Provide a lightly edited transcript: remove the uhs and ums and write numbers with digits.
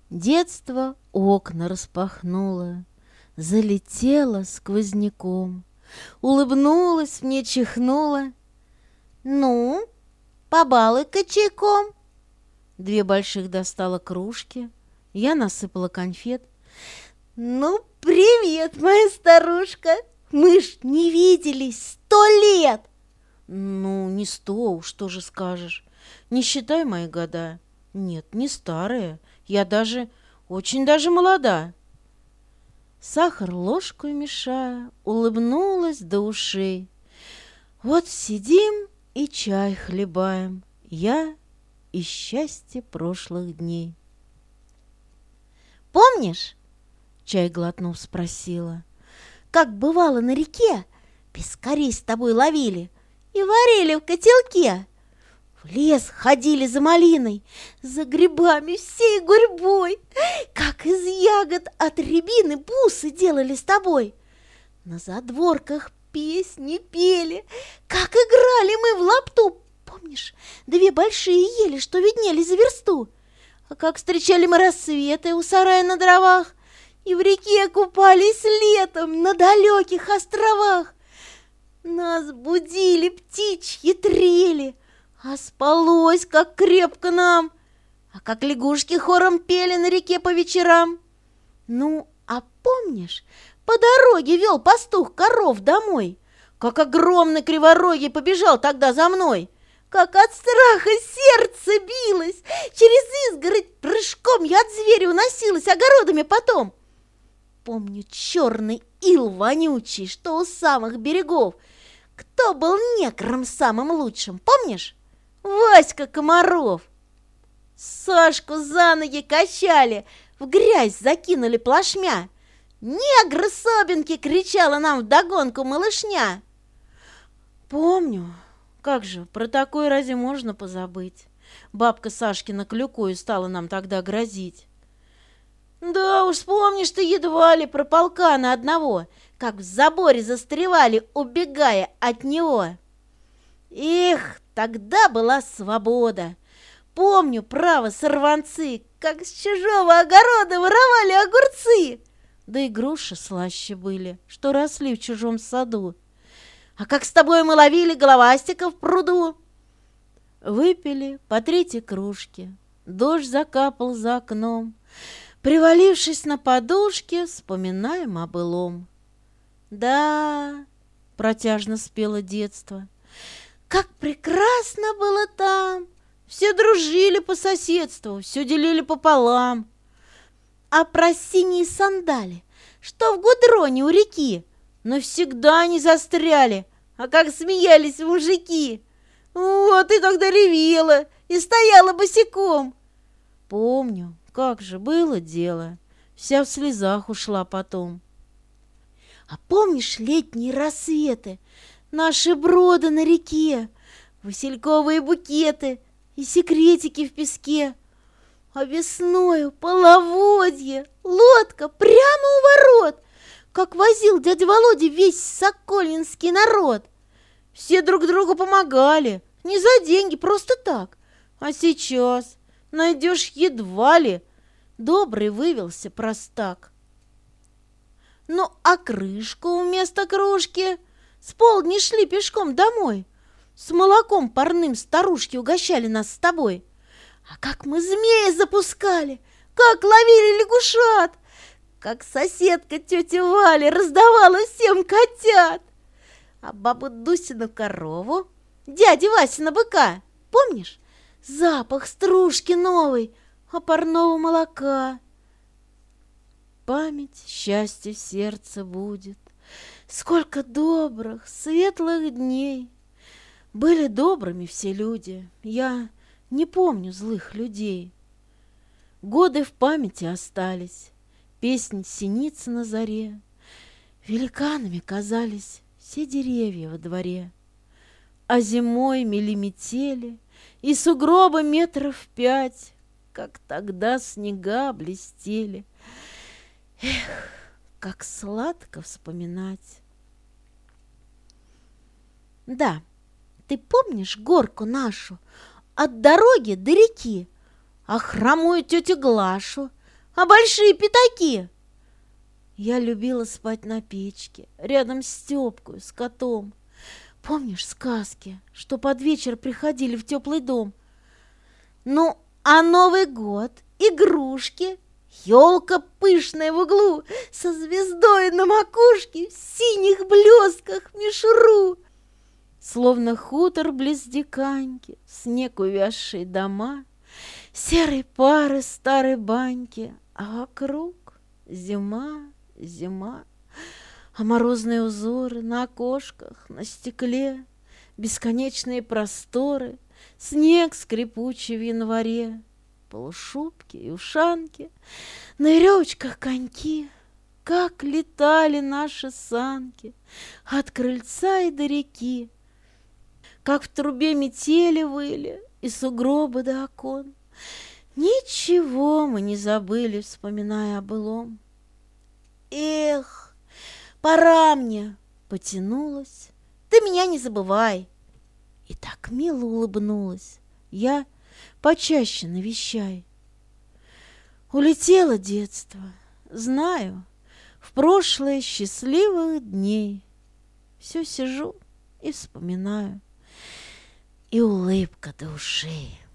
Детство окна распахнуло, залетело сквозняком, улыбнулась мне, чихнула. «Ну, побалуй-ка чайком!» 2 больших достала кружки, я насыпала конфет. «Ну, привет, моя старушка! Мы ж не виделись 100 лет!» «Ну, не 100, уж тоже скажешь. Не считай мои года. Нет, не старая. Я даже, очень даже молода». Сахар ложкой мешая, улыбнулась до ушей. Вот сидим и чай хлебаем, я и счастье прошлых дней. «Помнишь, — чай глотнув спросила, — как бывало на реке пескарей с тобой ловили и варили в котелке? В лес ходили за малиной, за грибами всей гурьбой, как из ягод от рябины бусы делали с тобой. На задворках песни пели, как играли мы в лапту. Помнишь, 2 большие ели, что виднелись за версту? А как встречали мы рассветы у сарая на дровах и в реке купались летом на далеких островах. Нас будили птичьи трели, а спалось, как крепко нам, а как лягушки хором пели на реке по вечерам. Ну, а помнишь, по дороге вел пастух коров домой, как огромный криворогий побежал тогда за мной, как от страха сердце билось, через изгородь прыжком я от зверя уносилась огородами потом. Помню черный ил вонючий, что у самых берегов. Кто был негром самым лучшим, помнишь? Васька Комаров. Сашку за ноги качали, в грязь закинули плашмя. «Негры, собинки!» — кричала нам вдогонку малышня. Помню. Как же, про такое разве можно позабыть? Бабка Сашкина клюкою стала нам тогда грозить. Да уж, вспомнишь ты едва ли про полкана одного, как в заборе застревали, убегая от него. Эх, тогда была свобода. Помню, право, сорванцы, как с чужого огорода воровали огурцы. Да и груши слаще были, что росли в чужом саду. А как с тобой мы ловили головастиков в пруду. Выпили по 3 кружки, дождь закапал за окном. Привалившись на подушке, вспоминаем о былом. Да, протяжно спело детство, как прекрасно было там. Все дружили по соседству, все делили пополам. А про синие сандали, что в гудроне у реки, навсегда не застряли, а как смеялись мужики. Вот ты тогда ревела и стояла босиком. Помню, как же было дело, вся в слезах ушла потом. А помнишь летние рассветы, наши броды на реке, васильковые букеты и секретики в песке? А весною половодье, лодка прямо у ворот, как возил дядя Володя весь сокольнинский народ. Все друг другу помогали, не за деньги, просто так. А сейчас найдешь едва ли, добрый вывелся простак. Ну, а крышку вместо кружки с полдня шли пешком домой, с молоком парным старушки угощали нас с тобой. А как мы змея запускали, как ловили лягушат, как соседка тетя Валя раздавала всем котят. А бабу Дусину корову, дяди Васина быка, помнишь? Запах стружки новой, а парного молока. Память, счастье в сердце будет. Сколько добрых, светлых дней. Были добрыми все люди, я не помню злых людей. Годы в памяти остались, песни синицы на заре. Великанами казались все деревья во дворе. А зимой мели метели, и сугробы 5 метров, как тогда снега блестели. Эх, как сладко вспоминать. Да, ты помнишь горку нашу от дороги до реки, а хромую тетю Глашу, а большие пятаки. Я любила спать на печке, рядом с Степкой, с котом. Помнишь сказки, что под вечер приходили в теплый дом? Ну, а Новый год, игрушки, елка пышная в углу, со звездой на макушке, в синих блесках мишуру. Словно хутор близ Диканьки, снег увязшие дома, серой пары старой баньки, а вокруг зима, зима. А морозные узоры на окошках, на стекле, бесконечные просторы, снег скрипучий в январе, полушубки и ушанки, на веревочках коньки, как летали наши санки от крыльца и до реки, как в трубе метели выли и сугробы до окон. Ничего мы не забыли, вспоминая о былом. Эх, пора мне, потянулась, ты меня не забывай. И так мило улыбнулась, я почаще навещай. Улетело детство, знаю, в прошлое счастливых дней. Все сижу и вспоминаю, и улыбка до ушей.